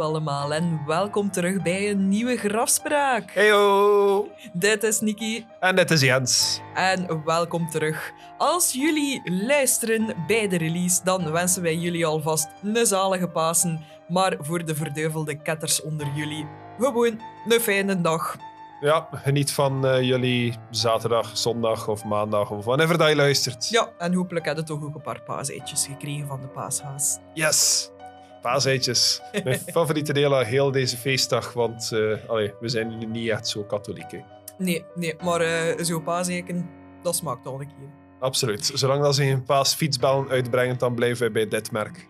allemaal en welkom terug bij een nieuwe grafspraak. Heyo! Dit is Niki. En dit is Jens. En welkom terug. Als jullie luisteren bij de release, dan wensen wij jullie alvast een zalige Pasen. Maar voor de verduivelde ketters onder jullie, gewoon een fijne dag. Ja, geniet van jullie zaterdag, zondag of maandag of wanneer dat je luistert. Ja, en hopelijk heb je toch ook een paar paaseitjes gekregen van de paashaas. Yes! Paaseitjes. Mijn favoriete deel aan heel deze feestdag, want we zijn nu niet echt zo katholiek. Hè. Nee, maar zo'n paaseiken, dat smaakt al een keer. Absoluut. Zolang dat ze geen paasfietsbellen uitbrengen, dan blijven wij bij dit merk.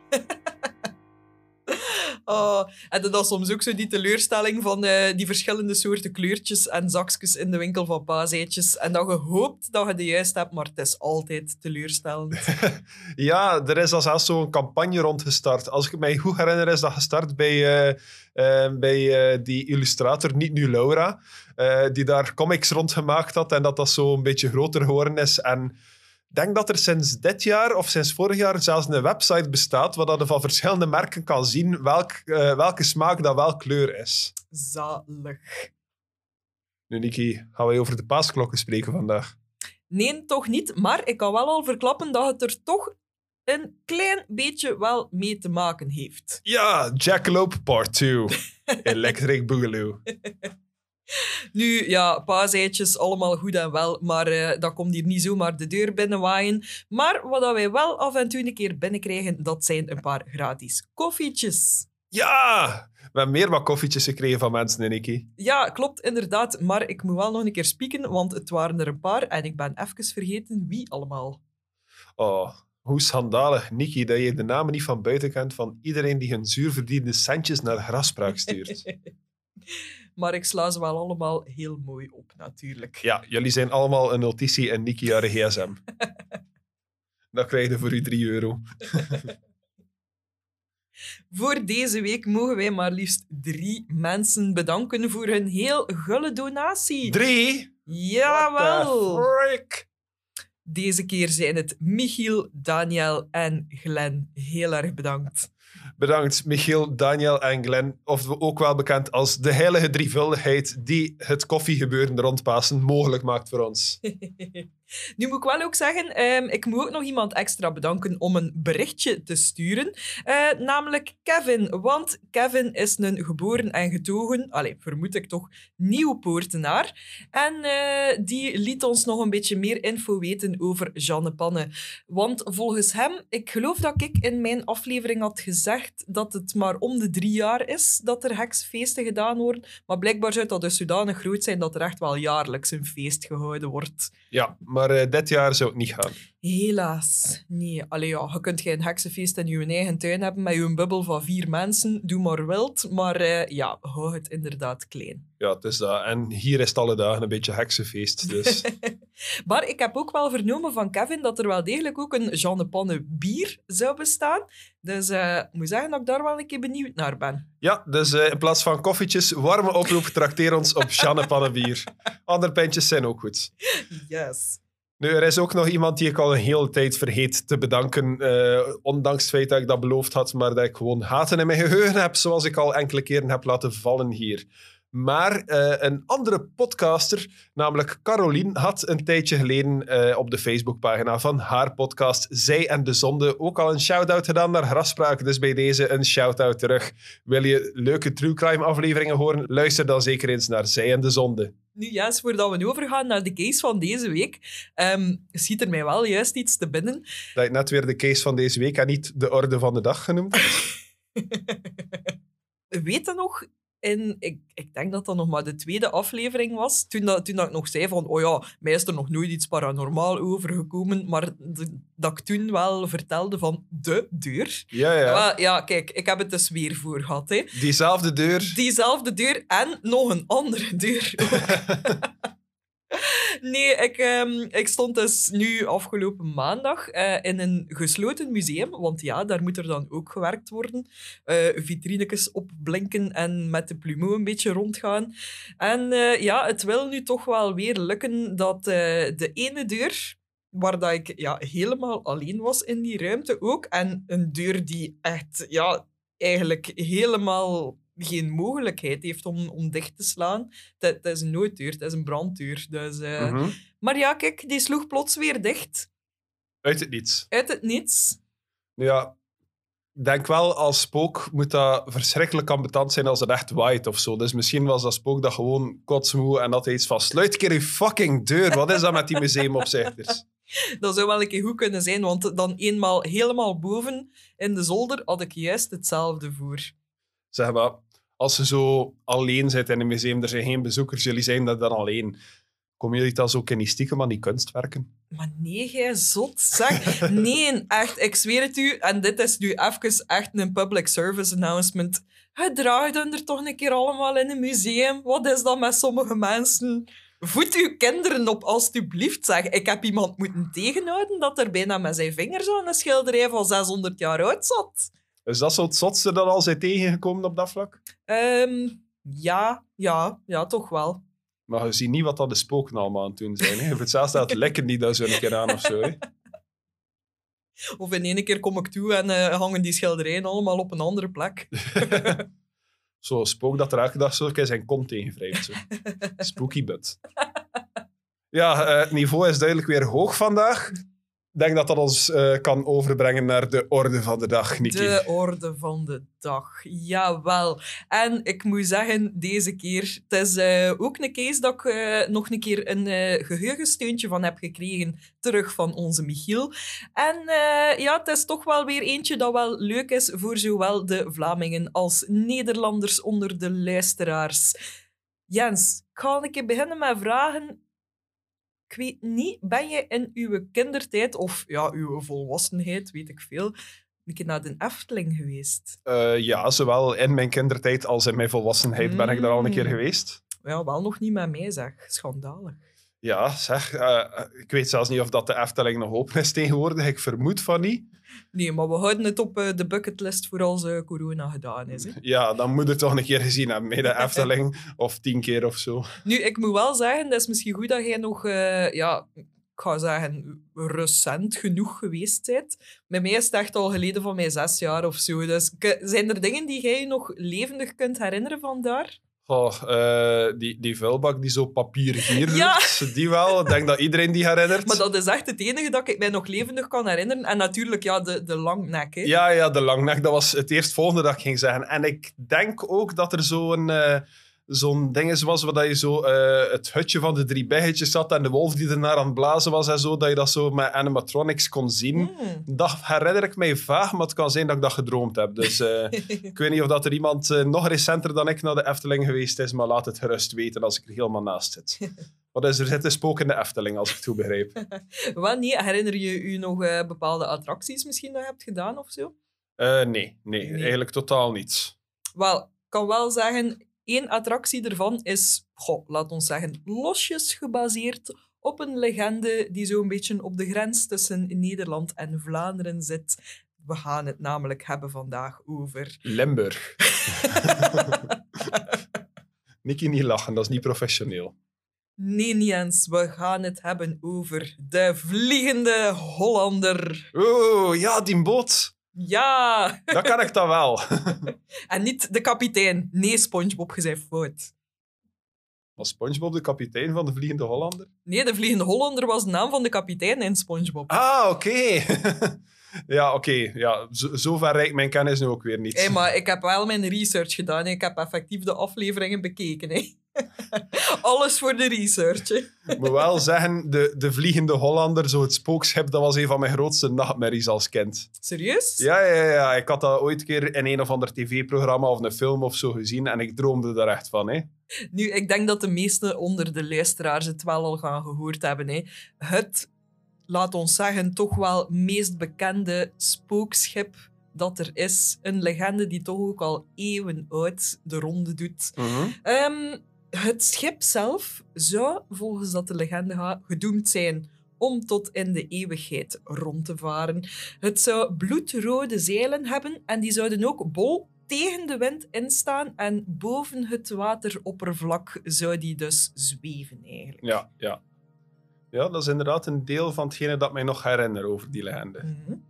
En dat is soms ook zo die teleurstelling van die verschillende soorten kleurtjes en zakjes in de winkel van paaseitjes. En dat je hoopt dat je de juist hebt, maar het is altijd teleurstellend. Ja, er is al zelfs zo'n campagne rondgestart. Als ik mij goed herinner, is dat gestart bij die illustrator, niet nu Laura, die daar comics rond gemaakt had en dat zo een beetje groter geworden is. En ik denk dat er sinds dit jaar of sinds vorig jaar zelfs een website bestaat waar je van verschillende merken kan zien welke smaak dat welke kleur is. Zalig. Nu, Niki, gaan wij over de paasklokken spreken vandaag? Nee, toch niet. Maar ik kan wel al verklappen dat het er toch een klein beetje wel mee te maken heeft. Ja, Jackalope Part 2. Electric Boogaloo. Nu, ja, paaseitjes, allemaal goed en wel, maar dat komt hier niet zomaar de deur binnenwaaien. Maar wat wij wel af en toe een keer binnenkrijgen, dat zijn een paar gratis koffietjes. Ja! We hebben meer wat koffietjes gekregen van mensen, Niki. Ja, klopt, inderdaad. Maar ik moet wel nog een keer spieken, want het waren er een paar en ik ben even vergeten wie allemaal. Oh, hoe schandalig, Niki, dat je de namen niet van buiten kent van iedereen die hun zuurverdiende centjes naar grafspraak stuurt. Maar ik sla ze wel allemaal heel mooi op, natuurlijk. Ja, jullie zijn allemaal een notitie en Niki haar gsm. Dat krijg je voor je €3. Voor deze week mogen wij maar liefst 3 mensen bedanken voor hun heel gulle donatie. 3? Jawel! What the frick? Deze keer zijn het Michiel, Daniel en Glenn. Heel erg bedankt. Bedankt, Michiel, Daniel en Glenn. Of ook wel bekend als de heilige drievuldigheid die het koffiegebeuren rond Pasen mogelijk maakt voor ons. Nu moet ik wel ook zeggen, ik moet ook nog iemand extra bedanken om een berichtje te sturen. Namelijk Kevin. Want Kevin is een geboren en getogen, vermoed ik toch, Nieuwpoortenaar. En die liet ons nog een beetje meer info weten over Jeanne Panne. Want volgens hem, ik geloof dat ik in mijn aflevering had gezegd dat het maar om de 3 jaar is dat er heksfeesten gedaan worden. Maar blijkbaar zou dat dus zodanig groot zijn dat er echt wel jaarlijks een feest gehouden wordt. Ja, maar dit jaar zou het niet gaan. Helaas. Nee. Je kunt geen heksenfeest in je eigen tuin hebben met je bubbel van 4 mensen. Doe maar wild. Maar hou het inderdaad klein. Ja, het is dat. En hier is het alle dagen een beetje heksenfeest. Dus. Maar ik heb ook wel vernomen van Kevin dat er wel degelijk ook een Jeanne Panne bier zou bestaan. Dus ik moet zeggen dat ik daar wel een keer benieuwd naar ben. Ja, dus in plaats van koffietjes, warme oproep, trakteer ons op Jeanne Panne bier. Andere pintjes zijn ook goed. Yes. Nu, er is ook nog iemand die ik al een hele tijd vergeet te bedanken, ondanks het feit dat ik dat beloofd had, maar dat ik gewoon haten in mijn geheugen heb, zoals ik al enkele keren heb laten vallen hier. Maar een andere podcaster, namelijk Caroline, had een tijdje geleden op de Facebookpagina van haar podcast Zij en de Zonde ook al een shout-out gedaan naar Grafspraak. Dus bij deze een shout-out terug. Wil je leuke true crime afleveringen horen? Luister dan zeker eens naar Zij en de Zonde. Nu, Jens, voordat we overgaan naar de case van deze week, schiet er mij wel juist iets te binnen. Dat je net weer de case van deze week en niet de orde van de dag genoemd hebt. Weet je nog... En ik denk dat dat nog maar de 2e aflevering was. Toen dat ik nog zei van, mij is er nog nooit iets paranormaal overgekomen. Maar dat ik toen wel vertelde van de deur. Ja. Ja, kijk, ik heb het dus weer voor gehad. Hè. Diezelfde deur. Diezelfde deur en nog een andere deur. Nee, ik stond dus nu afgelopen maandag in een gesloten museum, want ja, daar moet er dan ook gewerkt worden. Vitrinekes opblinken en met de plumeau een beetje rondgaan. En het wil nu toch wel weer lukken dat de ene deur, waar dat ik helemaal alleen was in die ruimte ook, en een deur die echt eigenlijk helemaal geen mogelijkheid heeft om dicht te slaan. Het is een nooddeur, het is een branddeur. Dus, Maar ja, kijk, die sloeg plots weer dicht. Uit het niets. Uit het niets. Ja, ik denk wel, als spook moet dat verschrikkelijk ambetant zijn als het echt waait of zo. Dus misschien was dat spook dat gewoon kotsmoe en dat hij iets van sluit een keer je fucking deur. Wat is dat met die museumopzichters? Dat zou wel een keer goed kunnen zijn, want dan eenmaal helemaal boven in de zolder had ik juist hetzelfde voor. Zeg maar, als je zo alleen zit in een museum, er zijn geen bezoekers, jullie zijn dat dan alleen. Komen jullie dan zo in die stiekem aan die kunstwerken? Maar nee, jij zot, zeg. Nee, echt, ik zweer het u. En dit is nu even echt een public service announcement. Het draagt er toch een keer allemaal in een museum. Wat is dat met sommige mensen? Voed uw kinderen op, alstublieft, zeg. Ik heb iemand moeten tegenhouden dat er bijna met zijn vingers aan een schilderij van 600 jaar oud zat. Is dat zo het zotste dat al zijn tegengekomen op dat vlak? Ja, toch wel. Maar je ziet niet wat dat de spoken allemaal aan het doen zijn. Hè? Of het zelfs staat lekker die daar zo een keer aan of zo. Hè? Of in één keer kom ik toe en hangen die schilderijen allemaal op een andere plek. Zo'n spook dat er elke dag zo zijn kont tegen wrijft. Zo. Spooky butt. Ja, het niveau is duidelijk weer hoog vandaag. Ik denk dat dat ons kan overbrengen naar de orde van de dag, Niki. De orde van de dag, jawel. En ik moet zeggen, deze keer, het is ook een case dat ik nog een keer een geheugensteuntje van heb gekregen, terug van onze Michiel. En ja, het is toch wel weer eentje dat wel leuk is voor zowel de Vlamingen als Nederlanders onder de luisteraars. Jens, ik ga een keer beginnen met vragen. Ik weet niet, ben je in uw kindertijd, of ja, uw volwassenheid, weet ik veel, een keer naar de Efteling geweest? Ja, zowel in mijn kindertijd als in mijn volwassenheid ben ik daar al een keer geweest. Ja, wel nog niet met mij, zeg. Schandalig. Ja, zeg. Ik weet zelfs niet of dat de Efteling nog open is tegenwoordig. Ik vermoed van niet. Nee, maar we houden het op de bucketlist voor als corona gedaan is. Hè. Ja, dan moet het toch een keer gezien hebben met de Efteling. Of 10 keer of zo. Nu, ik moet wel zeggen, dat is misschien goed dat jij nog, ik ga zeggen, recent genoeg geweest bent. Bij mij is het echt al geleden van mijn 6 jaar of zo. Dus zijn er dingen die jij je nog levendig kunt herinneren van daar? Oh, die vuilbak die zo papier hier Ja. roept, die wel. Ik denk dat iedereen die herinnert. Maar dat is echt het enige dat ik mij nog levendig kan herinneren. En natuurlijk, ja, de langnek. Hè. Ja, de langnek, dat was het eerstvolgende dat ik ging zeggen. En ik denk ook dat er zo'n ding was waar je zo het hutje van de 3 bijgetjes zat en de wolf die ernaar aan het blazen was en zo, dat je dat zo met animatronics kon zien. Dat herinner ik mij vaag, maar het kan zijn dat ik dat gedroomd heb. Dus ik weet niet of dat er iemand nog recenter dan ik naar de Efteling geweest is, maar laat het gerust weten als ik er helemaal naast zit. Wat is er zit een spook in de Efteling, als ik het goed begrijp. Wat niet? Herinner je je nog bepaalde attracties misschien dat je hebt gedaan of zo? Nee, eigenlijk totaal niets. Wel, ik kan wel zeggen, 1 attractie ervan is, laat ons zeggen, losjes gebaseerd op een legende die zo'n beetje op de grens tussen Nederland en Vlaanderen zit. We gaan het namelijk hebben vandaag over... Limburg. Niki, niet lachen, dat is niet professioneel. Nee, Jens, we gaan het hebben over de Vliegende Hollander. Oh, ja, die boot. Ja! Dat kan ik dan wel. En niet de kapitein. Nee, SpongeBob, je zei fout. Was SpongeBob de kapitein van de Vliegende Hollander? Nee, de Vliegende Hollander was de naam van de kapitein in SpongeBob. Ah, oké. Ja, oké. Ja, zo ver reikt mijn kennis nu ook weer niet. Hey, maar ik heb wel mijn research gedaan. Ik heb effectief de afleveringen bekeken. Hè. Alles voor de research. Hè. Ik moet wel zeggen, de Vliegende Hollander, zo het spookschip, dat was een van mijn grootste nachtmerries als kind. Serieus? Ja. Ik had dat ooit een keer in een of ander tv-programma of een film of zo gezien en ik droomde daar echt van. Hè. Nu, ik denk dat de meesten onder de luisteraars het wel al gaan gehoord hebben. Hè. Het, laat ons zeggen, toch wel meest bekende spookschip dat er is. Een legende die toch ook al eeuwen oud de ronde doet. Het schip zelf zou, volgens dat de legende gaat, gedoemd zijn om tot in de eeuwigheid rond te varen. Het zou bloedrode zeilen hebben en die zouden ook bol tegen de wind instaan en boven het wateroppervlak zou die dus zweven eigenlijk. Ja, dat is inderdaad een deel van hetgene dat mij nog herinner over die legende.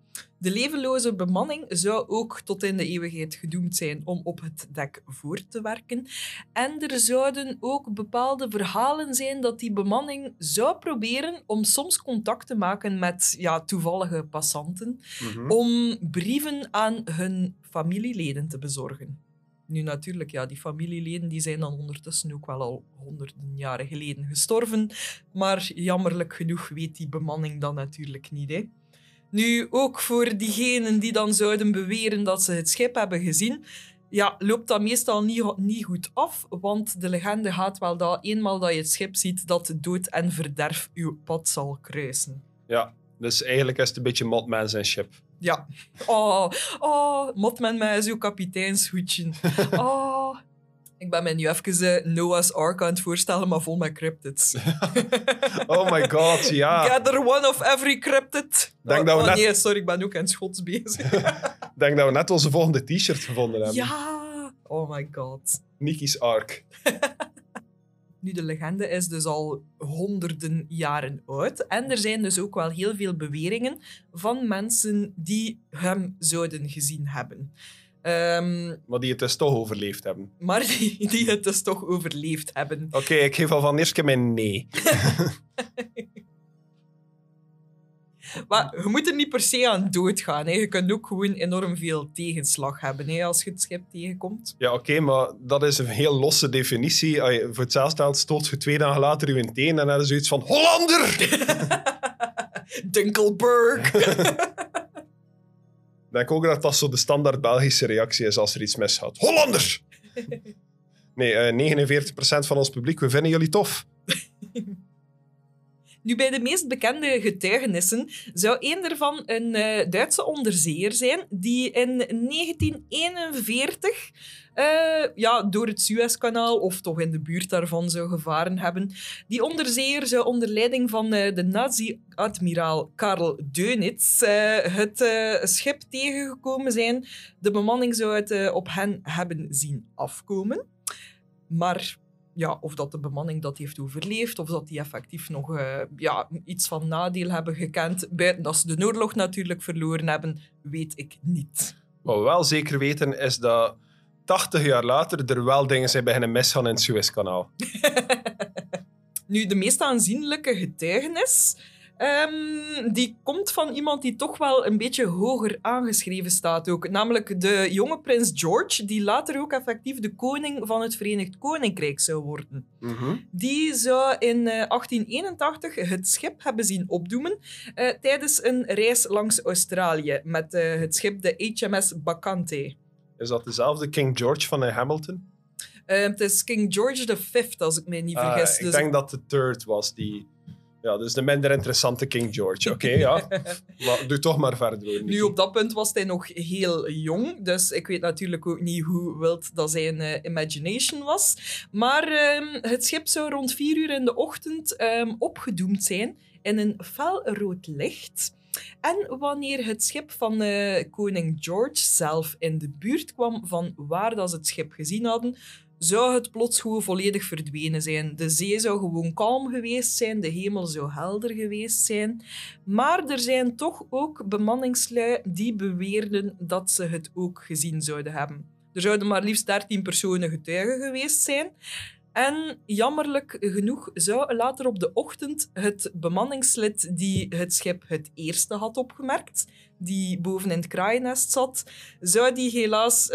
De levenloze bemanning zou ook tot in de eeuwigheid gedoemd zijn om op het dek voort te werken. En er zouden ook bepaalde verhalen zijn dat die bemanning zou proberen om soms contact te maken met toevallige passanten, om brieven aan hun familieleden te bezorgen. Nu natuurlijk, die familieleden die zijn dan ondertussen ook wel al honderden jaren geleden gestorven, maar jammerlijk genoeg weet die bemanning dat natuurlijk niet, hè. Nu, ook voor diegenen die dan zouden beweren dat ze het schip hebben gezien, loopt dat meestal niet goed af, want de legende gaat wel dat eenmaal dat je het schip ziet, dat dood en verderf uw pad zal kruisen. Ja, dus eigenlijk is het een beetje Mothman zijn schip. Ja. Mothman met zo'n kapiteinshoedje. Ik ben me nu even Noah's Ark aan het voorstellen, maar vol met cryptids. Oh my god, ja. Gather one of every cryptid. Nee, sorry, ik ben ook in het Schots bezig. Ik denk dat we net onze volgende t-shirt gevonden hebben. Ja, oh my god. Nicky's Ark. Nu, de legende is dus al honderden jaren oud. En er zijn dus ook wel heel veel beweringen van mensen die hem zouden gezien hebben. Maar die het dus toch overleefd hebben. Maar die het dus toch overleefd hebben. Oké, ik geef al van eerst keer mijn nee. Maar je moet er niet per se aan doodgaan. Hè. Je kunt ook gewoon enorm veel tegenslag hebben als je het schip tegenkomt. Ja, oké, maar dat is een heel losse definitie. Als je voor hetzelfde stoot je 2 dagen later je teen en dan heb je zoiets van Hollander! Dinkelberg! Ik denk ook dat dat zo de standaard Belgische reactie is als er iets misgaat. Hollander! Nee, 49% van ons publiek, we vinden jullie tof. Nu, bij de meest bekende getuigenissen zou één daarvan een Duitse onderzeeër zijn die in 1941 door het Suezkanaal of toch in de buurt daarvan zou gevaren hebben. Die onderzeeër zou onder leiding van de nazi-admiraal Karl Dönitz het schip tegengekomen zijn. De bemanning zou het op hen hebben zien afkomen. Maar of dat de bemanning dat heeft overleefd, of dat die effectief nog iets van nadeel hebben gekend, buiten dat ze de oorlog natuurlijk verloren hebben, weet ik niet. Wat we wel zeker weten, is dat 80 jaar later er wel dingen zijn beginnen misgaan in het Suezkanaal. Nu, de meest aanzienlijke getuigenis die komt van iemand die toch wel een beetje hoger aangeschreven staat ook. Namelijk de jonge prins George, die later ook effectief de koning van het Verenigd Koninkrijk zou worden. Die zou in 1881 het schip hebben zien opdoemen tijdens een reis langs Australië met het schip de HMS Bacchante. Is dat dezelfde King George van Hamilton? Het is King George V, als ik mij niet vergis. Ik denk dat de third was die... Ja, dus de minder interessante King George. Oké, ja. Maar doe toch maar verder. Hoor, nu, op dat punt was hij nog heel jong. Dus ik weet natuurlijk ook niet hoe wild dat zijn imagination was. Maar het schip zou rond 4 uur in de ochtend opgedoemd zijn in een felrood licht. En wanneer het schip van koning George zelf in de buurt kwam van waar dat ze het schip gezien hadden, zou het plots gewoon volledig verdwenen zijn. De zee zou gewoon kalm geweest zijn, de hemel zou helder geweest zijn. Maar er zijn toch ook bemanningslui die beweerden dat ze het ook gezien zouden hebben. Er zouden maar liefst 13 personen getuigen geweest zijn. En jammerlijk genoeg zou later op de ochtend het bemanningslid die het schip het eerste had opgemerkt, die boven in het kraaiennest zat, zou die helaas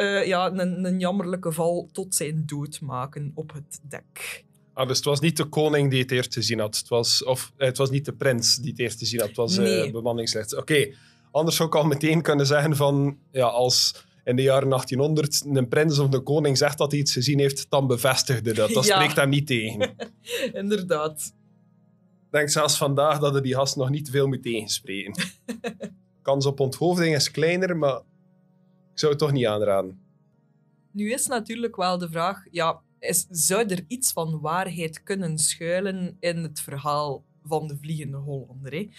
een jammerlijke val tot zijn dood maken op het dek. Dus het was niet de koning die het eerst gezien had. Het was niet de prins die het eerst gezien had. Het was bemanningslid. Oké. Anders zou ik al meteen kunnen zeggen van... Ja, als in de jaren 1800 een prins of een koning zegt dat hij iets gezien heeft, dan bevestigde dat. Dat spreekt hem niet tegen. Inderdaad. Ik denk zelfs vandaag dat er die gast nog niet veel moet tegenspreken. Kans op onthoofding is kleiner, maar ik zou het toch niet aanraden. Nu is natuurlijk wel de vraag... zou er iets van waarheid kunnen schuilen in het verhaal van de Vliegende Hollander? Hè?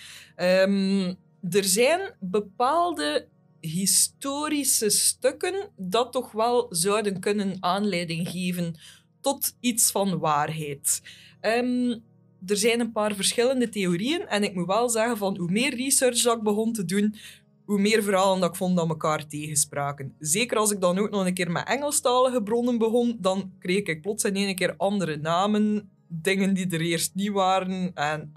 Er zijn bepaalde historische stukken dat toch wel zouden kunnen aanleiding geven tot iets van waarheid. Er zijn een paar verschillende theorieën en ik moet wel zeggen van hoe meer research dat ik begon te doen, hoe meer verhalen dat ik vond dat elkaar tegenspraken. Zeker als ik dan ook nog een keer met Engelstalige bronnen begon, dan kreeg ik plots in één keer andere namen, dingen die er eerst niet waren. En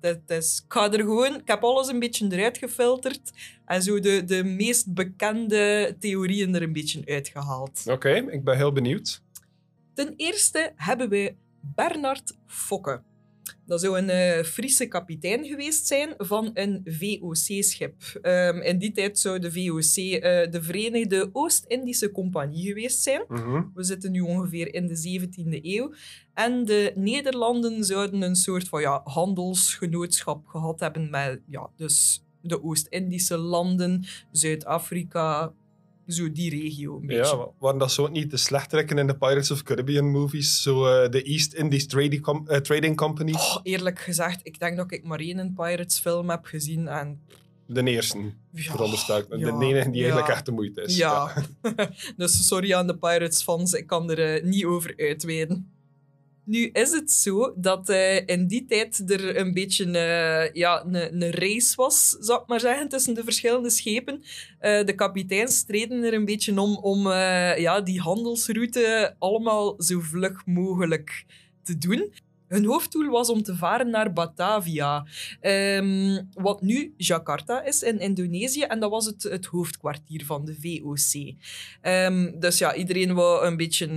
ik heb alles een beetje eruit gefilterd en zo de meest bekende theorieën er een beetje uitgehaald. Oké, ik ben heel benieuwd. Ten eerste hebben we Bernard Fokke. Dat zou een Friese kapitein geweest zijn van een VOC-schip. In die tijd zou de VOC de Verenigde Oost-Indische Compagnie geweest zijn. We zitten nu ongeveer in de 17e eeuw. En de Nederlanden zouden een soort van handelsgenootschap gehad hebben met dus de Oost-Indische landen, Zuid-Afrika, zo die regio een beetje. Ja, waren dat zo niet de slechterikken in de Pirates of Caribbean movies? Zo de East Indies Trading Company? Oh, eerlijk gezegd, ik denk dat ik maar één Pirates film heb gezien en... De eerste, veronderstel ik. Ja, de enige die eigenlijk echt de moeite is. Ja. Dus sorry aan de Pirates-fans, ik kan er niet over uitweiden. Nu is het zo dat in die tijd er een beetje een race was, zou ik maar zeggen, tussen de verschillende schepen. De kapiteins streden er een beetje om die handelsroute allemaal zo vlug mogelijk te doen. Hun hoofddoel was om te varen naar Batavia, wat nu Jakarta is in Indonesië. En dat was het hoofdkwartier van de VOC. Dus ja, iedereen wou een beetje...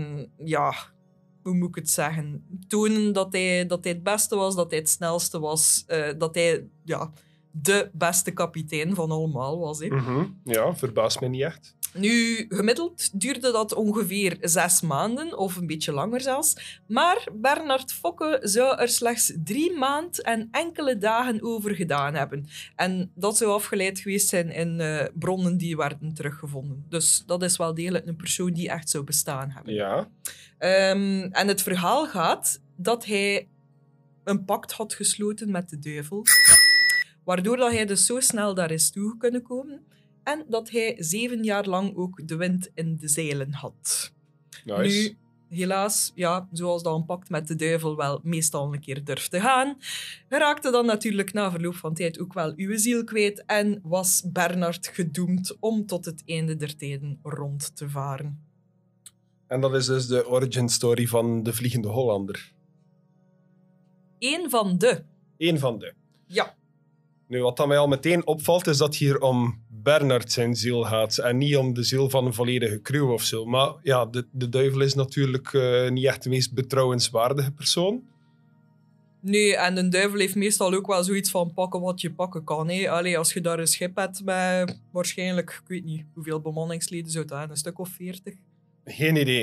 hoe moet ik het zeggen? Tonen dat hij het beste was, dat hij het snelste was, dat hij de beste kapitein van allemaal was. Hè. Ja, verbaast me niet echt. Nu, gemiddeld duurde dat ongeveer 6 maanden, of een beetje langer zelfs. Maar Bernard Fokke zou er slechts 3 maanden en enkele dagen over gedaan hebben. En dat zou afgeleid geweest zijn in bronnen die werden teruggevonden. Dus dat is wel degelijk een persoon die echt zou bestaan hebben. Ja. En het verhaal gaat dat hij een pact had gesloten met de duivel, waardoor dat hij dus zo snel daar is toe kunnen komen en dat hij 7 jaar lang ook de wind in de zeilen had. Nice. Nu, helaas, zoals dat een pact met de duivel wel meestal een keer durft te gaan, raakte dan natuurlijk na verloop van tijd ook wel uw ziel kwijt en was Bernard gedoemd om tot het einde der tijden rond te varen. En dat is dus de origin story van de Vliegende Hollander. Eén van de. Eén van de. Ja. Nu, wat dan mij al meteen opvalt, is dat hier om Bernard zijn ziel gaat en niet om de ziel van een volledige crew of zo. Maar ja, de duivel is natuurlijk niet echt de meest betrouwenswaardige persoon. Nee, en de duivel heeft meestal ook wel zoiets van pakken wat je pakken kan. Hè. Allee, als je daar een schip hebt met waarschijnlijk, ik weet niet, hoeveel bemanningsleden zou het zijn, een stuk of 40? Geen idee.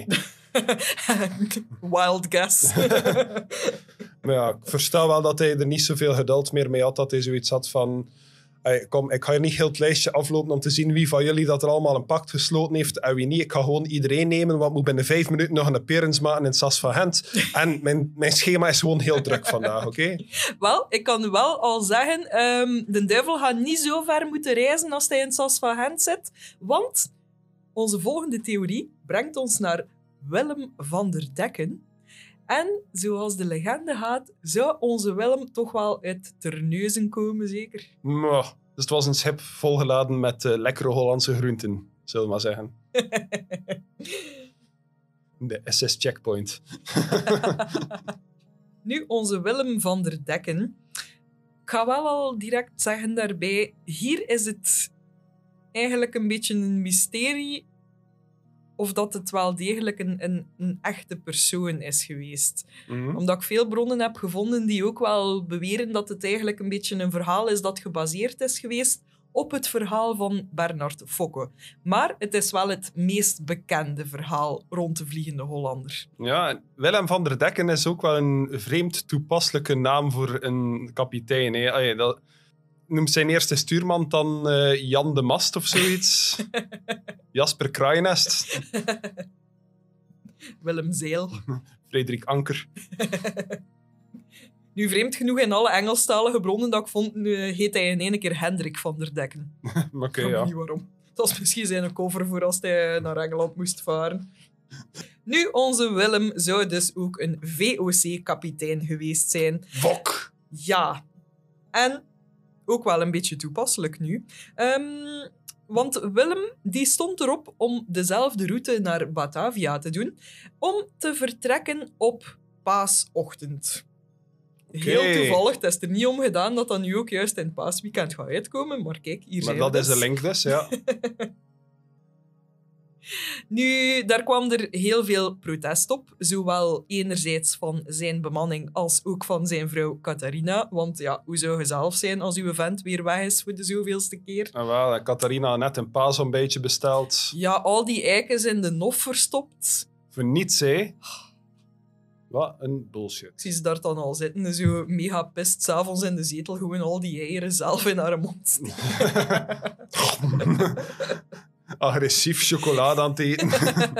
Wild guess. Maar ja, ik versta wel dat hij er niet zoveel geduld meer mee had. Dat hij zoiets had van... Kom, ik ga hier niet heel het lijstje aflopen om te zien wie van jullie dat er allemaal een pact gesloten heeft en wie niet. Ik ga gewoon iedereen nemen, want ik moet binnen 5 minuten nog een appearance maken in SAS van Gent. En mijn schema is gewoon heel druk vandaag, oké? Wel, ik kan wel al zeggen, de duivel gaat niet zo ver moeten reizen als hij in SAS van Gent zit, want onze volgende theorie brengt ons naar Willem van der Decken. En zoals de legende gaat, zou onze Willem toch wel uit Terneuzen komen, zeker? Dus het was een schip volgeladen met lekkere Hollandse groenten, zullen we maar zeggen. De SS Checkpoint. Nu, onze Willem van der Decken. Ik ga wel al direct zeggen daarbij, hier is het eigenlijk een beetje een mysterie of dat het wel degelijk een echte persoon is geweest. Omdat ik veel bronnen heb gevonden die ook wel beweren dat het eigenlijk een beetje een verhaal is dat gebaseerd is geweest op het verhaal van Bernard Fokke. Maar het is wel het meest bekende verhaal rond de Vliegende Hollander. Ja, Willem van der Decken is ook wel een vreemd toepasselijke naam voor een kapitein. Hè. Dat noemt zijn eerste stuurman dan Jan de Mast of zoiets. Jasper Kraaienest. Willem Zeil. Frederik Anker. Nu, vreemd genoeg, in alle Engelstalige bronnen dat ik vond, heet hij in één keer Hendrik van der Decken. Oké, Ik weet ja. niet waarom. Dat was misschien zijn cover voor als hij naar Engeland moest varen. Nu, onze Willem zou dus ook een VOC-kapitein geweest zijn. Fok! Ja. En ook wel een beetje toepasselijk nu. Want Willem die stond erop om dezelfde route naar Batavia te doen, om te vertrekken op paasochtend. Heel toevallig, het is er niet om gedaan dat dat nu ook juist in het paasweekend gaat uitkomen, maar kijk, hier zijn we Maar dat is dus. de link dus, ja. Nu, daar kwam er heel veel protest op, zowel enerzijds van zijn bemanning als ook van zijn vrouw Catharina. Want ja, hoe zou je zelf zijn als uw vent weer weg is voor de zoveelste keer? En wel, en Catharina had net een paasontbijtje besteld. Ja, al die eikens in de nof verstopt. Voor niets, hè. Wat een bullshit. Ik zie ze daar dan al zitten, zo mega pist, 's avonds in de zetel, gewoon al die eieren zelf in haar mond steken. Agressief chocolade aan het eten.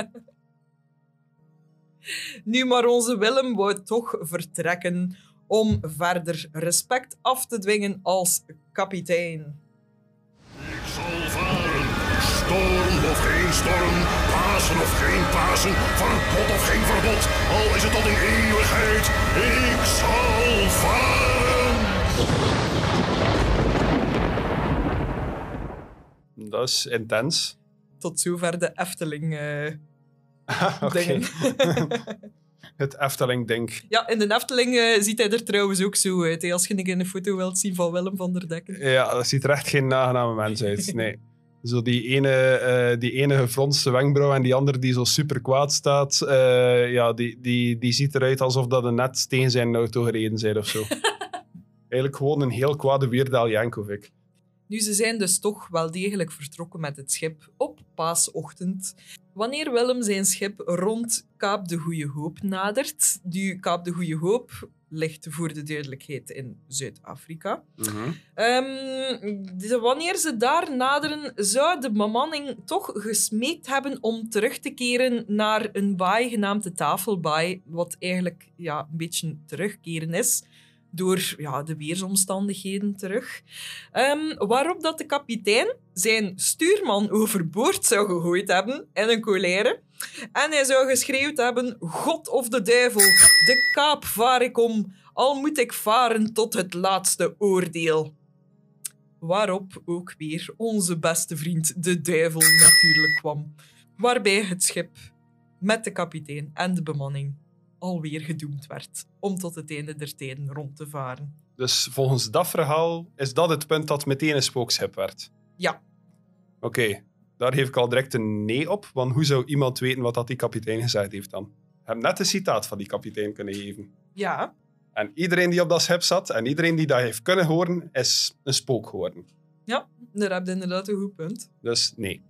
Nu, maar onze Willem wou toch vertrekken om verder respect af te dwingen als kapitein. Ik zal varen, storm of geen storm, Pasen of geen Pasen, verbod of geen verbod, al is het tot in eeuwigheid. Ik zal varen. Dat is intens. Tot zover de Efteling Oké. dingen. Het Efteling-ding. Ja, in de Efteling ziet hij er trouwens ook zo uit. Hè, als je een foto wilt zien van Willem van der Decken. Ja, dat ziet er echt geen nagename mens uit. Nee. Zo die ene gefronste wenkbrauw en die andere die zo super kwaad staat. Ja, die ziet eruit alsof dat er net tegen zijn auto gereden zijn of zo. Eigenlijk gewoon een heel kwade Weerdal Jankovic. Nu, ze zijn dus toch wel degelijk vertrokken met het schip op paasochtend. Wanneer Willem zijn schip rond Kaap de Goeie Hoop nadert, die Kaap de Goeie Hoop ligt voor de duidelijkheid in Zuid-Afrika. Wanneer ze daar naderen, zou de bemanning toch gesmeekt hebben om terug te keren naar een baai genaamd de Tafelbaai, wat eigenlijk een beetje terugkeren is door de weersomstandigheden terug. Waarop dat de kapitein zijn stuurman overboord zou gegooid hebben in een colère. En hij zou geschreeuwd hebben: God of de duivel, de kaap vaar ik om, al moet ik varen tot het laatste oordeel. Waarop ook weer onze beste vriend de duivel natuurlijk kwam. Waarbij het schip met de kapitein en de bemanning alweer gedoemd werd om tot het einde der tijden rond te varen. Dus volgens dat verhaal is dat het punt dat meteen een spookschip werd. Ja. Oké, daar geef ik al direct een nee op, want hoe zou iemand weten wat dat die kapitein gezegd heeft dan? Ik heb net een citaat van die kapitein kunnen geven. Ja. En iedereen die op dat schip zat en iedereen die dat heeft kunnen horen, is een spook geworden. Ja, daar heb je inderdaad een goed punt. Dus nee.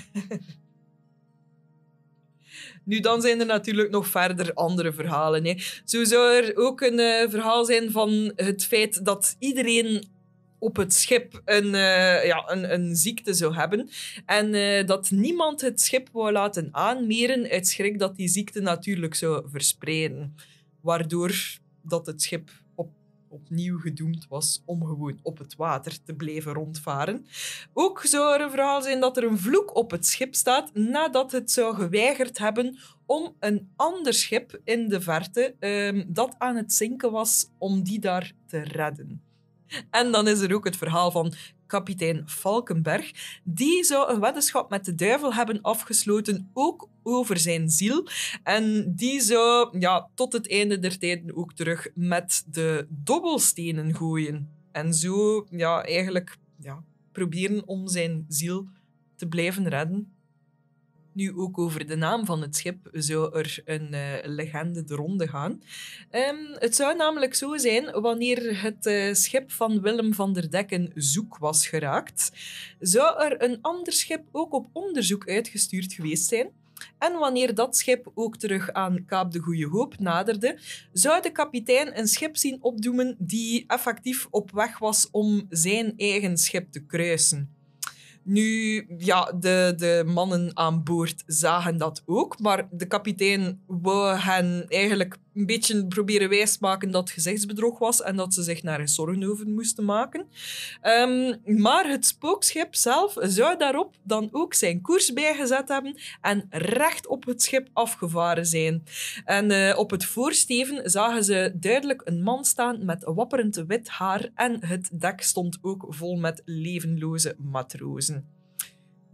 Nu, dan zijn er natuurlijk nog verder andere verhalen. Hè. Zo zou er ook een verhaal zijn van het feit dat iedereen op het schip een ziekte zou hebben. En dat niemand het schip wou laten aanmeren uit schrik dat die ziekte natuurlijk zou verspreiden. Waardoor dat het schip opnieuw gedoemd was om gewoon op het water te blijven rondvaren. Ook zou er een verhaal zijn dat er een vloek op het schip staat nadat het zou geweigerd hebben om een ander schip in de verte dat aan het zinken was, om die daar te redden. En dan is er ook het verhaal van kapitein Valkenberg. Die zou een weddenschap met de duivel hebben afgesloten, ook over zijn ziel. En die zou tot het einde der tijden ook terug met de dobbelstenen gooien. En zo eigenlijk proberen om zijn ziel te blijven redden. Nu, ook over de naam van het schip zou er een legende de ronde gaan. Het zou namelijk zo zijn, wanneer het schip van Willem van der Decken zoek was geraakt, zou er een ander schip ook op onderzoek uitgestuurd geweest zijn. En wanneer dat schip ook terug aan Kaap de Goeie Hoop naderde, zou de kapitein een schip zien opdoemen die effectief op weg was om zijn eigen schip te kruisen. Nu, de mannen aan boord zagen dat ook, maar de kapitein wou hen eigenlijk een beetje proberen wijsmaken dat het gezichtsbedrog was en dat ze zich nergens zorgen over moesten maken. Maar het spookschip zelf zou daarop dan ook zijn koers bijgezet hebben en recht op het schip afgevaren zijn. En op het voorsteven zagen ze duidelijk een man staan met wapperend wit haar en het dek stond ook vol met levenloze matrozen.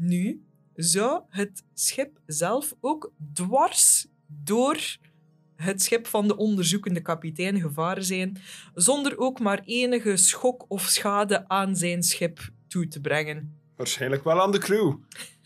Nu zou het schip zelf ook dwars door het schip van de onderzoekende kapitein gevaren zijn, zonder ook maar enige schok of schade aan zijn schip toe te brengen. Waarschijnlijk wel aan de crew.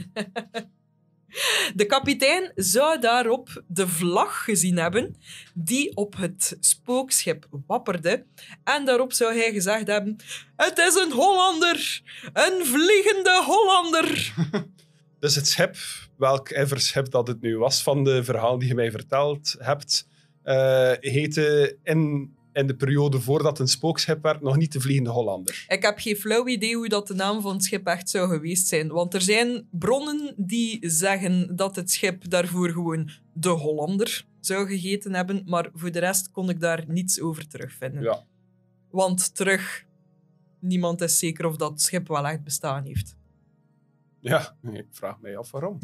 De kapitein zou daarop de vlag gezien hebben die op het spookschip wapperde. En daarop zou hij gezegd hebben: "Het is een Hollander! Een vliegende Hollander!" Dus het schip, welk ever schip dat het nu was van de verhaal die je mij verteld hebt, heette in de periode voordat het een spookschip werd nog niet de Vliegende Hollander. Ik heb geen flauw idee hoe dat de naam van het schip echt zou geweest zijn. Want er zijn bronnen die zeggen dat het schip daarvoor gewoon de Hollander zou gegeten hebben. Maar voor de rest kon ik daar niets over terugvinden. Ja. Want niemand is zeker of dat schip wel echt bestaan heeft. Ja, ik vraag mij af waarom.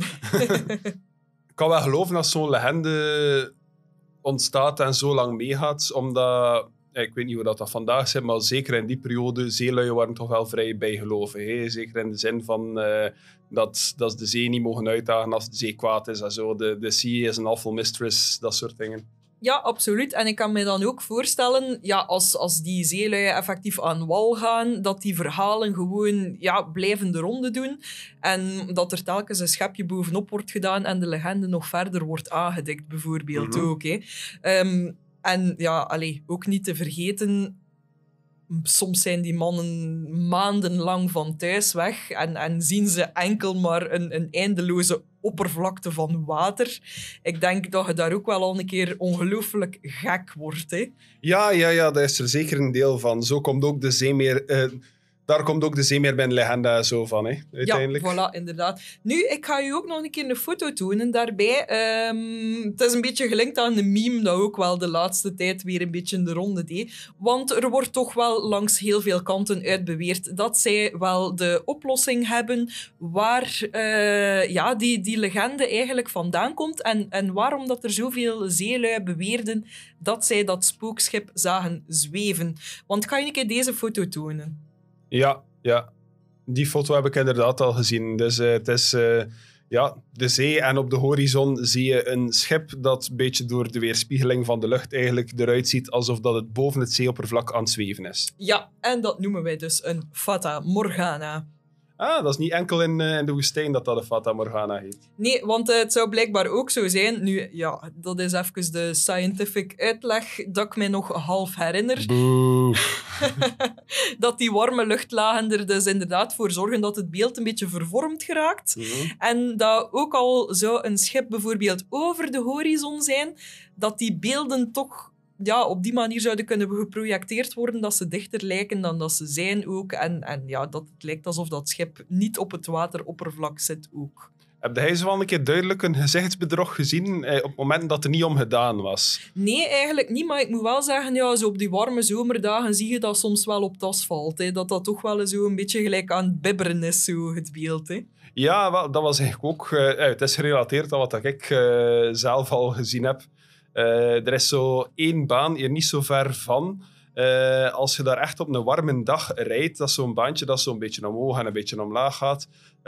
Ik kan wel geloven dat zo'n legende ontstaat en zo lang meegaat, omdat, ik weet niet hoe dat vandaag zit, maar zeker in die periode, zeelui waren toch wel vrij bijgelovig. Hè? Zeker in de zin van dat ze de zee niet mogen uitdagen als de zee kwaad is en zo. De sea is an awful mistress, dat soort dingen. Ja, absoluut. En ik kan me dan ook voorstellen, ja, als die zeelui effectief aan wal gaan, dat die verhalen gewoon blijven de ronde doen. En dat er telkens een schepje bovenop wordt gedaan en de legende nog verder wordt aangedikt, bijvoorbeeld ook. Hè. En ja, ook niet te vergeten, soms zijn die mannen maandenlang van thuis weg en zien ze enkel maar een eindeloze oppervlakte van water. Ik denk dat je daar ook wel al een keer ongelooflijk gek wordt. Hè? Ja, daar is er zeker een deel van. Zo komt ook de zeemeer... Daar komt ook de zeemeermin-legende zo van, hè, uiteindelijk. Ja, voilà, inderdaad. Nu, ik ga je ook nog een keer een foto tonen daarbij. Het is een beetje gelinkt aan een meme dat ook wel de laatste tijd weer een beetje de ronde deed. Want er wordt toch wel langs heel veel kanten uit beweerd dat zij wel de oplossing hebben waar die legende eigenlijk vandaan komt en waarom dat er zoveel zeelui beweerden dat zij dat spookschip zagen zweven. Want kan je een keer deze foto tonen? Ja. Die foto heb ik inderdaad al gezien. Dus het is de zee en op de horizon zie je een schip dat een beetje door de weerspiegeling van de lucht eigenlijk eruit ziet alsof dat het boven het zeeoppervlak aan het zweven is. Ja, en dat noemen wij dus een Fata Morgana. Ah, dat is niet enkel in de woestijn dat een Fata Morgana heet. Nee, want het zou blijkbaar ook zo zijn. Nu, ja, dat is even de scientific uitleg dat ik mij nog half herinner. Dat die warme luchtlagen er dus inderdaad voor zorgen dat het beeld een beetje vervormd geraakt. En dat ook al zou een schip bijvoorbeeld over de horizon zijn, dat die beelden toch op die manier zouden kunnen geprojecteerd worden dat ze dichter lijken dan dat ze zijn ook. En dat het lijkt alsof dat schip niet op het wateroppervlak zit ook. Heb jij zo wel een keer duidelijk een gezichtsbedrog gezien op het moment dat er niet om gedaan was? Nee, eigenlijk niet. Maar ik moet wel zeggen, zo op die warme zomerdagen zie je dat soms wel op het asfalt. Hè, dat toch wel zo een beetje gelijk aan het bibberen is, zo het beeld. Hè. Ja, wel, dat was eigenlijk ook... het is gerelateerd aan wat ik zelf al gezien heb. Er is zo één baan hier niet zo ver van. Als je daar echt op een warme dag rijdt, dat is zo'n baantje dat zo'n beetje omhoog en een beetje omlaag gaat.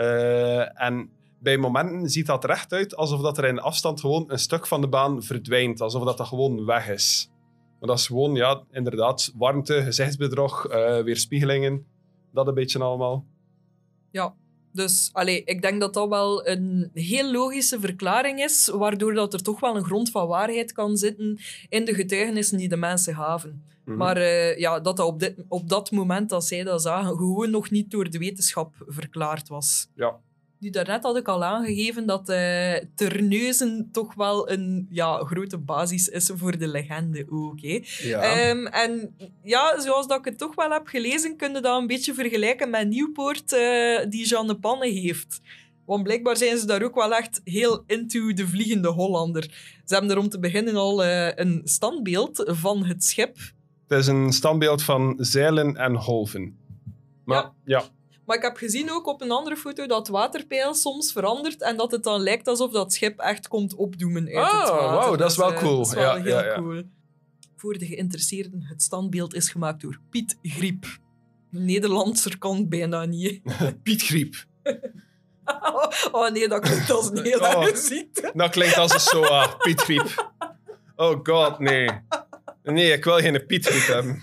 En bij momenten ziet dat er echt uit alsof dat er in afstand gewoon een stuk van de baan verdwijnt. Alsof dat gewoon weg is. Maar dat is gewoon, inderdaad, warmte, gezichtsbedrog, weerspiegelingen. Dat een beetje allemaal. Ja. Dus ik denk dat dat wel een heel logische verklaring is, waardoor dat er toch wel een grond van waarheid kan zitten in de getuigenissen die de mensen gaven. Maar dat op dat moment dat zij dat zagen, gewoon nog niet door de wetenschap verklaard was. Ja. Nu, daarnet had ik al aangegeven dat Terneuzen toch wel een grote basis is voor de legende ook. Hè. Ja. En zoals dat ik het toch wel heb gelezen, kun je dat een beetje vergelijken met Nieuwpoort, die Jeanne Panne heeft. Want blijkbaar zijn ze daar ook wel echt heel into de Vliegende Hollander. Ze hebben er om te beginnen al een standbeeld van het schip. Het is een standbeeld van zeilen en golven. Maar ja. Maar ik heb gezien ook op een andere foto dat het waterpeil soms verandert en dat het dan lijkt alsof dat schip echt komt opdoemen uit het water. Wauw, dat is wel cool. Dat is wel heel cool. Voor de geïnteresseerden, het standbeeld is gemaakt door Piet Griep. Nederlandser kan het bijna niet. Piet Griep. Oh nee, dat klinkt als een heel erge ziekte. Dat klinkt als een SOA, Pietgriep. Oh god, nee. Nee, ik wil geen Pietgriep hebben.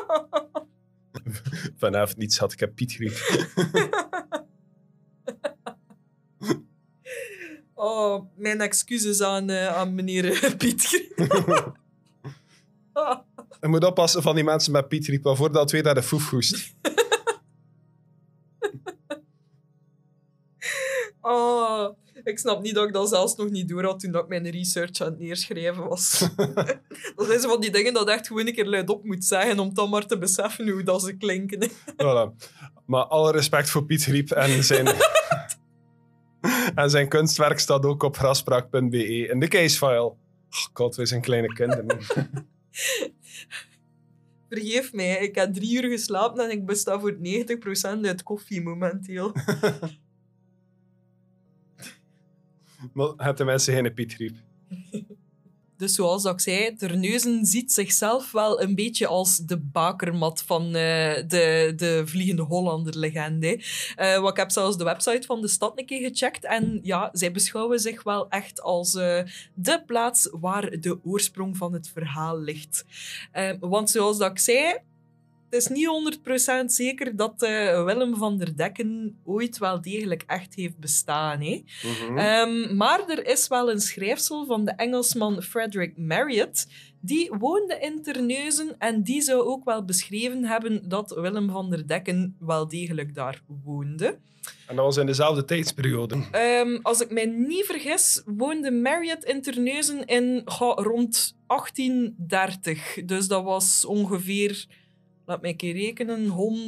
Vanavond niets had, ik heb Pietgriep. Oh, mijn excuses aan meneer Pietgriep. Je moet oppassen van die mensen met Pietgriep, want voordat weet dat de foef hoest. Oh, ik snap niet dat ik dat zelfs nog niet door had toen ik mijn research aan het neerschrijven was. Dat zijn zo van die dingen dat echt gewoon een keer luidop moet zeggen om dan maar te beseffen hoe dat ze klinken. Voilà. Maar alle respect voor Pietgriep en zijn... en zijn kunstwerk staat ook op graspraak.be in de casefile. Oh god, wij zijn kleine kinderen. Vergeef mij, ik heb 3 uur geslapen en ik besta voor 90% uit koffie momenteel. Maar het de mensen geen Pietgriep. Dus zoals ik zei, Terneuzen ziet zichzelf wel een beetje als de bakermat van de Vliegende Hollander-legende. Want ik heb zelfs de website van de stad een keer gecheckt. En ja, zij beschouwen zich wel echt als de plaats waar de oorsprong van het verhaal ligt. Want zoals dat ik zei... Het is niet 100% zeker dat Willem van der Decken ooit wel degelijk echt heeft bestaan. Hè? Maar er is wel een schrijfsel van de Engelsman Frederick Marriott. Die woonde in Terneuzen en die zou ook wel beschreven hebben dat Willem van der Decken wel degelijk daar woonde. En dat was in dezelfde tijdsperiode. Als ik mij niet vergis, woonde Marriott in Terneuzen in rond 1830. Dus dat was ongeveer... Laat mij een keer rekenen,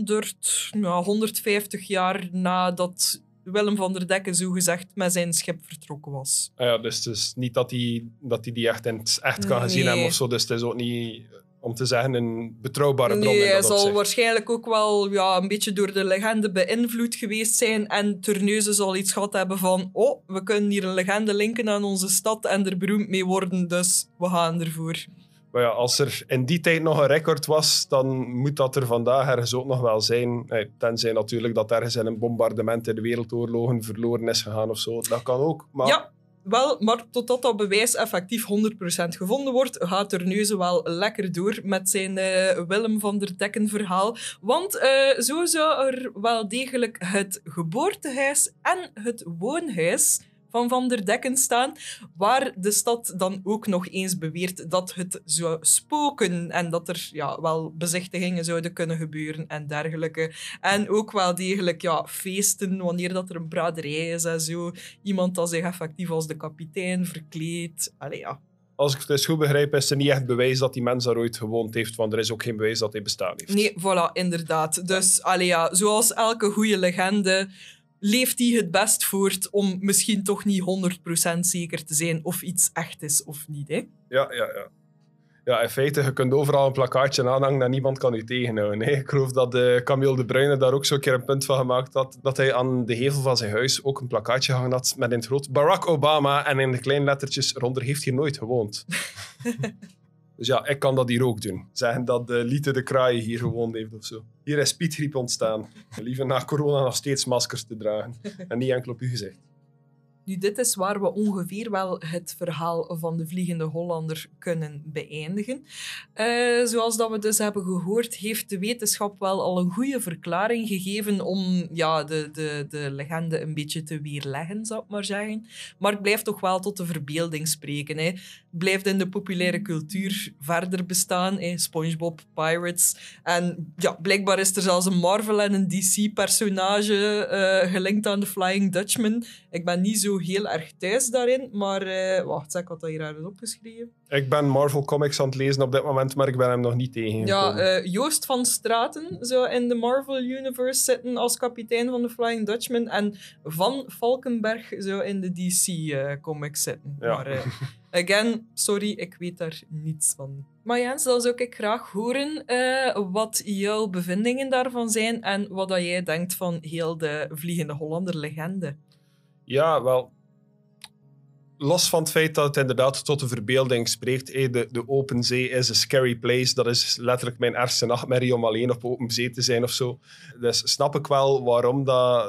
150 jaar nadat Willem van der Decken zogezegd met zijn schip vertrokken was. Ja, dus het is niet dat hij die echt in het echt kan gezien hebben of zo. Dus het is ook niet, om te zeggen, een betrouwbare bron. Nee, hij zal waarschijnlijk ook wel een beetje door de legende beïnvloed geweest zijn. En Terneuzen zal iets gehad hebben van... Oh, we kunnen hier een legende linken aan onze stad en er beroemd mee worden, dus we gaan ervoor. Maar ja, als er in die tijd nog een record was, dan moet dat er vandaag ergens ook nog wel zijn. Tenzij natuurlijk dat ergens in een bombardement in de wereldoorlogen verloren is gegaan of zo. Dat kan ook. Maar... Ja, wel, maar totdat dat bewijs effectief 100% gevonden wordt, gaat Terneuzen wel lekker door met zijn Willem van der Decken verhaal. Want zo zou er wel degelijk het geboortehuis en het woonhuis van der Decken staan, waar de stad dan ook nog eens beweert dat het zou spoken en dat er wel bezichtigingen zouden kunnen gebeuren en dergelijke. En ook wel degelijk feesten, wanneer dat er een braderij is en zo. Iemand dat zich effectief als de kapitein verkleedt. Allee, ja. Als ik het dus goed begrijp, is er niet echt bewijs dat die mens daar ooit gewoond heeft, want er is ook geen bewijs dat hij bestaan heeft. Nee, voilà, inderdaad. Dus, zoals elke goede legende... leeft hij het best voort om misschien toch niet 100% zeker te zijn of iets echt is of niet. Hè? Ja. Ja, in feite, je kunt overal een plakkaatje aanhangen en niemand kan u tegenhouden. Hè. Ik geloof dat Camille de Bruyne daar ook zo'n keer een punt van gemaakt had, dat hij aan de gevel van zijn huis ook een plakkaatje gehangen had met in het groot Barack Obama en in de kleine lettertjes eronder heeft hier nooit gewoond. Dus ja, ik kan dat hier ook doen. Zeggen dat Liete de Kraai hier gewoond heeft of zo. Hier is Pietgriep ontstaan. Liever na corona nog steeds maskers te dragen. En niet enkel op uw gezicht. Nu, dit is waar we ongeveer wel het verhaal van de Vliegende Hollander kunnen beëindigen. Zoals dat we dus hebben gehoord, heeft de wetenschap wel al een goede verklaring gegeven om de legende een beetje te weerleggen, zou ik maar zeggen. Maar het blijft toch wel tot de verbeelding spreken. Hè. Het blijft in de populaire cultuur verder bestaan. Hè. SpongeBob, Pirates. En ja, blijkbaar is er zelfs een Marvel en een DC-personage gelinkt aan de Flying Dutchman. Ik ben niet zo heel erg thuis daarin, maar wacht, ik had dat hier ergens opgeschreven. Ik ben Marvel Comics aan het lezen op dit moment, maar ik ben hem nog niet tegengekomen. Ja, Joost van Straten zou in de Marvel Universe zitten als kapitein van de Flying Dutchman en Van Valkenberg zou in de DC Comics zitten. Ja. Maar again, sorry, ik weet daar niets van. Maar Jens, dan zou ik graag horen wat jouw bevindingen daarvan zijn en wat dat jij denkt van heel de Vliegende Hollander legende. Ja, wel... los van het feit dat het inderdaad tot de verbeelding spreekt. De open zee is een scary place. Dat is letterlijk mijn ergste nachtmerrie om alleen op open zee te zijn of zo. Dus snap ik wel waarom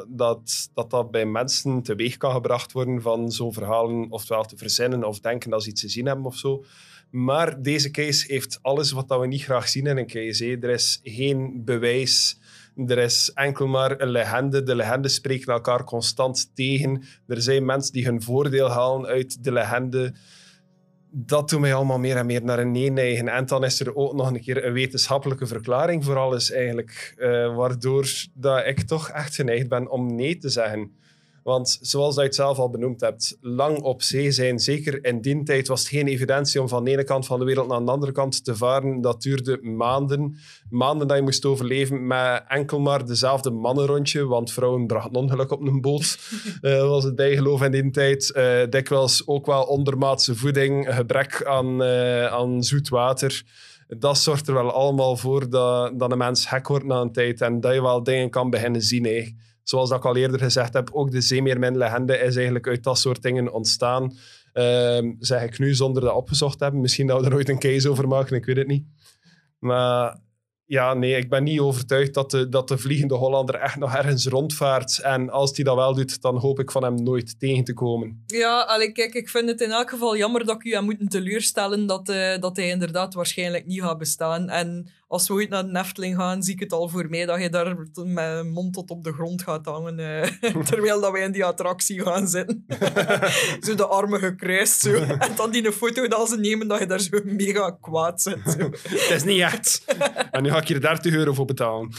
dat bij mensen teweeg kan gebracht worden van zo'n verhalen ofwel te verzinnen of denken dat ze iets te zien hebben of zo. Maar deze case heeft alles wat we niet graag zien in een case. Hè. Er is geen bewijs. Er is enkel maar een legende. De legendes spreken elkaar constant tegen. Er zijn mensen die hun voordeel halen uit de legende. Dat doet mij allemaal meer en meer naar een nee neigen. En dan is er ook nog een keer een wetenschappelijke verklaring voor alles eigenlijk. Waardoor dat ik toch echt geneigd ben om nee te zeggen. Want zoals dat je het zelf al benoemd hebt, lang op zee zijn, zeker in die tijd was het geen evidentie om van de ene kant van de wereld naar de andere kant te varen. Dat duurde maanden. Maanden dat je moest overleven met enkel maar dezelfde mannenrondje, want vrouwen brachten ongeluk op een boot. Was het bijgeloof in die tijd. Dikwijls ook wel ondermaatse voeding, gebrek aan zoet water. Dat zorgt er wel allemaal voor dat een mens gek wordt na een tijd en dat je wel dingen kan beginnen zien. Hè. Zoals dat ik al eerder gezegd heb, ook de Zeemeermin-legende is eigenlijk uit dat soort dingen ontstaan. Zeg ik nu zonder dat opgezocht te hebben. Misschien dat we er ooit een case over maken, ik weet het niet. Maar ja, nee, ik ben niet overtuigd dat de Vliegende Hollander echt nog ergens rondvaart. En als hij dat wel doet, dan hoop ik van hem nooit tegen te komen. Ja, kijk, ik vind het in elk geval jammer dat ik u heb moeten teleurstellen dat hij inderdaad waarschijnlijk niet gaat bestaan. En als we ooit naar de Efteling gaan, zie ik het al voor mij dat je daar met een mond tot op de grond gaat hangen, terwijl dat wij in die attractie gaan zitten. Zo de armen gekruist. Zo. En dan die een foto dat ze nemen, dat je daar zo mega kwaad zit. Zo. Het is niet echt. En nu ga ik hier €30 voor betalen.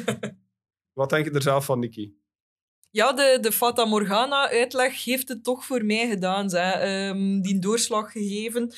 Wat denk je er zelf van, Nikki? Ja, de Fata Morgana-uitleg heeft het toch voor mij gedaan. Die doorslag gegeven.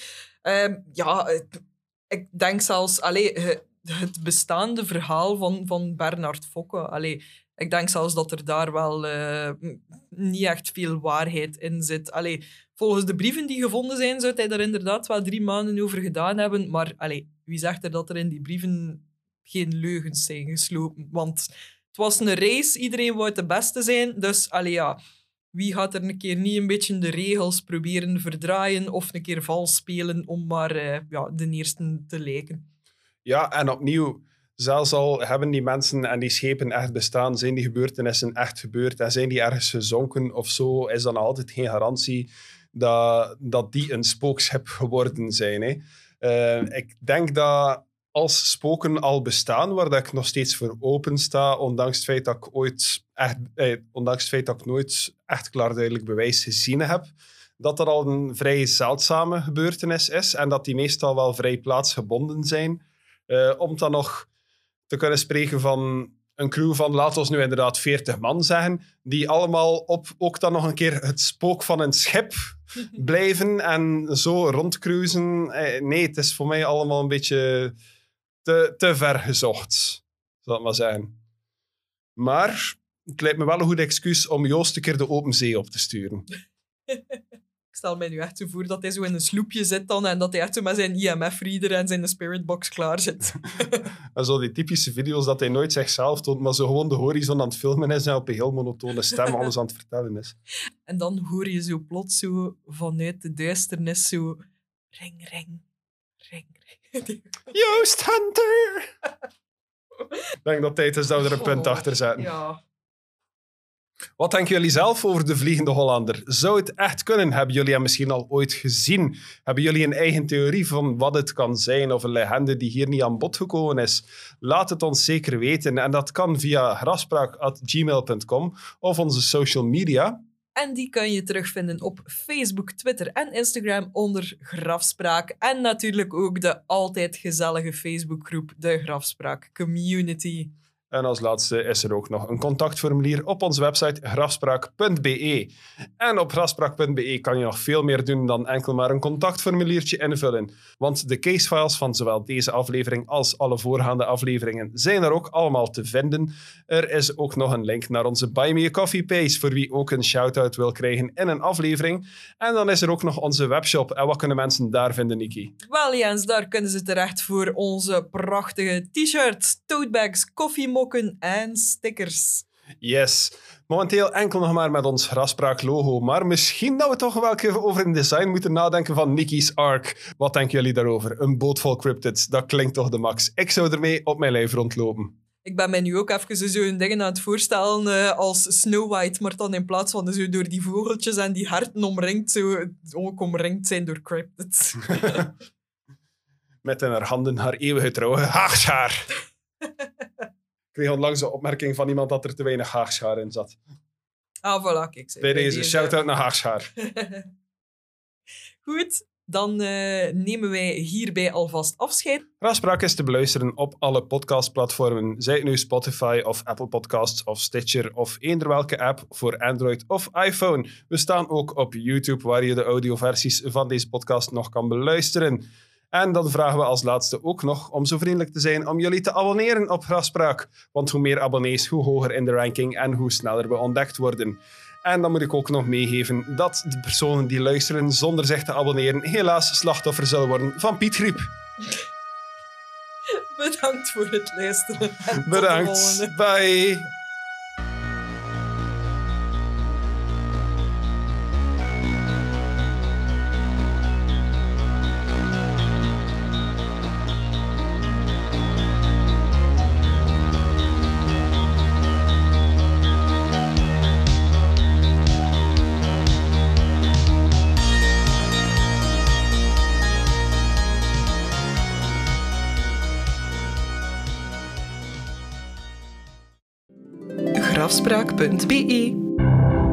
Ik denk zelfs... het bestaande verhaal van Bernard Fokke. Ik denk zelfs dat er daar wel niet echt veel waarheid in zit. Volgens de brieven die gevonden zijn, zou hij daar inderdaad wel 3 maanden over gedaan hebben. Maar wie zegt er dat er in die brieven geen leugens zijn geslopen? Want het was een race, iedereen wou de beste zijn. Dus wie gaat er een keer niet een beetje de regels proberen verdraaien of een keer vals spelen om maar de eerste te lijken? Ja, en opnieuw, zelfs al hebben die mensen en die schepen echt bestaan, zijn die gebeurtenissen echt gebeurd en zijn die ergens gezonken of zo, is dan altijd geen garantie dat die een spookschip geworden zijn. Hè. Ik denk dat als spoken al bestaan, waar dat ik nog steeds voor open sta, ondanks het feit dat ik nooit echt klaar duidelijk bewijs gezien heb, dat dat al een vrij zeldzame gebeurtenis is en dat die meestal wel vrij plaatsgebonden zijn. Om dan nog te kunnen spreken van een crew van, laten we nu inderdaad 40 man zeggen, die allemaal op ook dan nog een keer het spook van een schip blijven en zo rondcruisen. Nee, het is voor mij allemaal een beetje te ver gezocht, zal ik maar zeggen. Maar het lijkt me wel een goed excuus om Joost een keer de open zee op te sturen. Ik stel mij nu echt zo voor dat hij zo in een sloepje zit dan en dat hij echt zo met zijn IMF-reader en zijn spiritbox klaar zit. En zo die typische video's dat hij nooit zichzelf toont, maar zo gewoon de horizon aan het filmen is en op een heel monotone stem alles aan het vertellen is. En dan hoor je zo plots zo vanuit de duisternis zo ring, ring, ring, ring. Joost Hunter! Ik denk dat tijd is dat we er een punt achter zetten. Ja. Wat denken jullie zelf over de Vliegende Hollander? Zou het echt kunnen? Hebben jullie hem misschien al ooit gezien? Hebben jullie een eigen theorie van wat het kan zijn of een legende die hier niet aan bod gekomen is? Laat het ons zeker weten. En dat kan via grafspraak@gmail.com of onze social media. En die kan je terugvinden op Facebook, Twitter en Instagram onder Grafspraak. En natuurlijk ook de altijd gezellige Facebookgroep, de Grafspraak Community. En als laatste is er ook nog een contactformulier op onze website grafspraak.be. En op grafspraak.be kan je nog veel meer doen dan enkel maar een contactformuliertje invullen. Want de casefiles van zowel deze aflevering als alle voorgaande afleveringen zijn er ook allemaal te vinden. Er is ook nog een link naar onze Buy Me a Coffee page voor wie ook een shout-out wil krijgen in een aflevering. En dan is er ook nog onze webshop. En wat kunnen mensen daar vinden, Nikki? Wel Jens, daar kunnen ze terecht voor onze prachtige t-shirts, totebags, koffiemokken en stickers. Yes. Momenteel enkel nog maar met ons Grafspraak-logo, maar misschien dat we toch wel even over een design moeten nadenken van Nicky's Ark. Wat denken jullie daarover? Een boot vol cryptids, dat klinkt toch de max. Ik zou ermee op mijn lijf rondlopen. Ik ben mij nu ook even zo'n dingen aan het voorstellen als Snow White, maar dan in plaats van zo door die vogeltjes en die harten omringd, zo ook omringd zijn door cryptids. Met in haar handen haar eeuwige trouwe haagschaar. Ik kreeg onlangs een opmerking van iemand dat er te weinig haagschaar in zat. Ah, voilà, kijk. Bij deze, shout-out naar haagschaar. Goed, dan nemen wij hierbij alvast afscheid. Grafspraak is te beluisteren op alle podcastplatformen, zij het nu Spotify of Apple Podcasts of Stitcher of eender welke app voor Android of iPhone. We staan ook op YouTube, waar je de audioversies van deze podcast nog kan beluisteren. En dan vragen we als laatste ook nog om zo vriendelijk te zijn om jullie te abonneren op Grafspraak. Want hoe meer abonnees, hoe hoger in de ranking en hoe sneller we ontdekt worden. En dan moet ik ook nog meegeven dat de personen die luisteren zonder zich te abonneren helaas slachtoffer zullen worden van Pietgriep. Bedankt voor het luisteren. Bedankt. Bye. Grafspraak.be